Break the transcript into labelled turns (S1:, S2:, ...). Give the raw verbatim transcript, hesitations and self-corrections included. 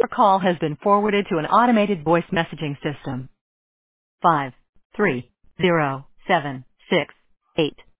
S1: Your call has been forwarded to an automated voice messaging system. Five, three, zero, seven, six, eight.